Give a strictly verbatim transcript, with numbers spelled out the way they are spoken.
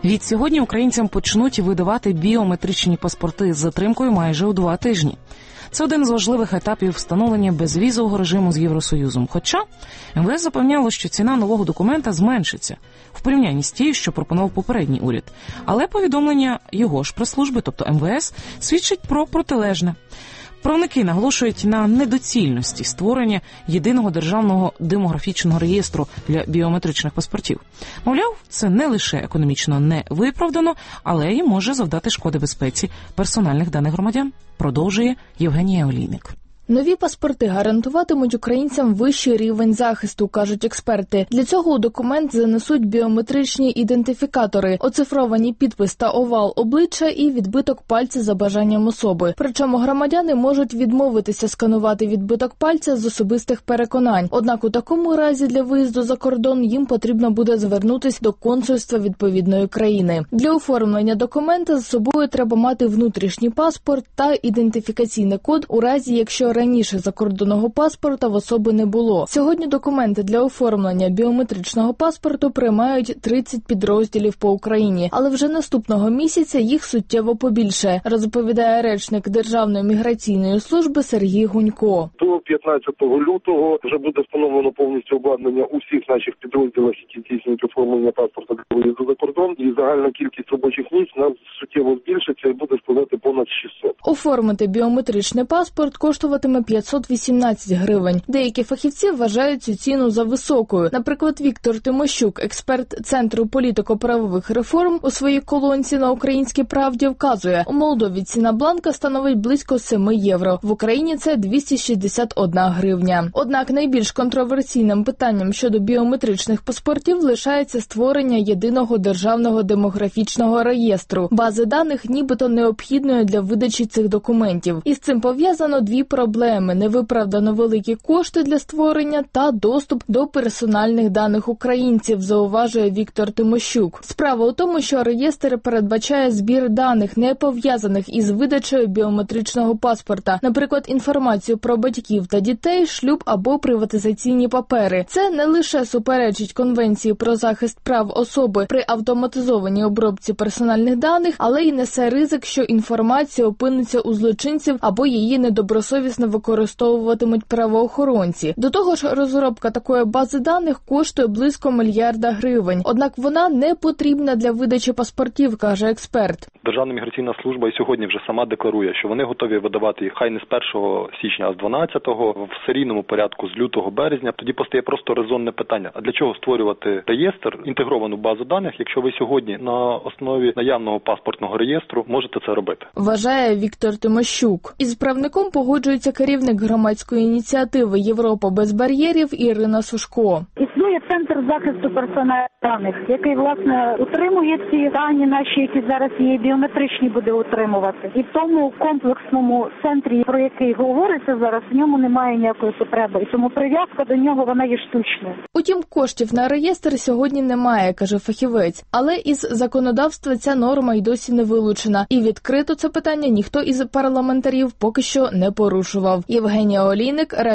Від сьогодні українцям почнуть видавати біометричні паспорти з затримкою майже у два тижні. Це один з важливих етапів встановлення безвізового режиму з Євросоюзом. Хоча ем ве ес запевняло, що ціна нового документа зменшиться в порівнянні з тією, що пропонував попередній уряд. Але повідомлення його ж прес-служби, тобто ем ве ес, свідчить про протилежне. Правники наголошують на недоцільності створення єдиного державного демографічного реєстру для біометричних паспортів. Мовляв, це не лише економічно не виправдано, але й може завдати шкоди безпеці персональних даних громадян, продовжує Євгенія Олійник. Нові паспорти гарантуватимуть українцям вищий рівень захисту, кажуть експерти. Для цього у документ занесуть біометричні ідентифікатори, оцифровані підпис та овал обличчя і відбиток пальця за бажанням особи. Причому громадяни можуть відмовитися сканувати відбиток пальця з особистих переконань. Однак у такому разі для виїзду за кордон їм потрібно буде звернутися до консульства відповідної країни. Для оформлення документа з собою треба мати внутрішній паспорт та ідентифікаційний код у разі, якщо раніше закордонного паспорта в особи не було. Сьогодні документи для оформлення біометричного паспорту приймають тридцять підрозділів по Україні, але вже наступного місяця їх суттєво побільше, розповідає речник Державної міграційної служби Сергій Гунько. До п'ятнадцятого лютого вже буде встановлено повністю обладнання у всіх наших підрозділах, які здійснюють оформлення паспорта для виїзду за кордон, і загальна кількість робочих місць нас суттєво збільшиться і буде складати понад шістсот. Оформити біометричний паспорт коштуватиме п'ятсот вісімнадцять гривень. Деякі фахівці вважають цю ціну за високою. Наприклад, Віктор Тимощук, експерт Центру політико-правових реформ, у своїй колонці на «Українській правді» вказує, у Молдові ціна бланка становить близько сім євро. В Україні це двісті шістдесят одна гривня. Однак найбільш контроверсійним питанням щодо біометричних паспортів лишається створення єдиного державного демографічного реєстру, бази даних нібито необхідної для видачі цих документів. І з цим пов'язано дві проблеми. Невиправдано великі кошти для створення та доступ до персональних даних українців, зауважує Віктор Тимощук. Справа у тому, що реєстр передбачає збір даних, не пов'язаних із видачею біометричного паспорта, наприклад, інформацію про батьків та дітей, шлюб або приватизаційні папери. Це не лише суперечить Конвенції про захист прав особи при автоматизованій обробці персональних даних, але й несе ризик, що інформація опиниться у злочинців або її недобросовісно використовуватимуть правоохоронці. До того ж, розробка такої бази даних коштує близько мільярда гривень. Однак вона не потрібна для видачі паспортів, каже експерт. Державна міграційна служба і сьогодні вже сама декларує, що вони готові видавати їх хай не з першого січня, а з дванадцятого, в серійному порядку з лютого-березня. Тоді постає просто резонне питання. А для чого створювати реєстр, інтегровану базу даних, якщо ви сьогодні на основі наявного паспортного реєстру можете це робити? Вважає Віктор Тимощук. Із правником погоджується керівник громадської ініціативи «Європа без бар'єрів» Ірина Сушко. Існує центр захисту персональних даних, який, власне, утримує ці дані наші, які зараз є біометричні, буде утримувати. І в тому комплексному центрі, про який говориться зараз, в ньому немає ніякої потреби. І тому прив'язка до нього, вона є штучною. Утім, коштів на реєстр сьогодні немає, каже фахівець. Але із законодавства ця норма й досі не вилучена. І відкрито це питання ніхто із парламентарів поки що не порушував. Євгенія Олійник,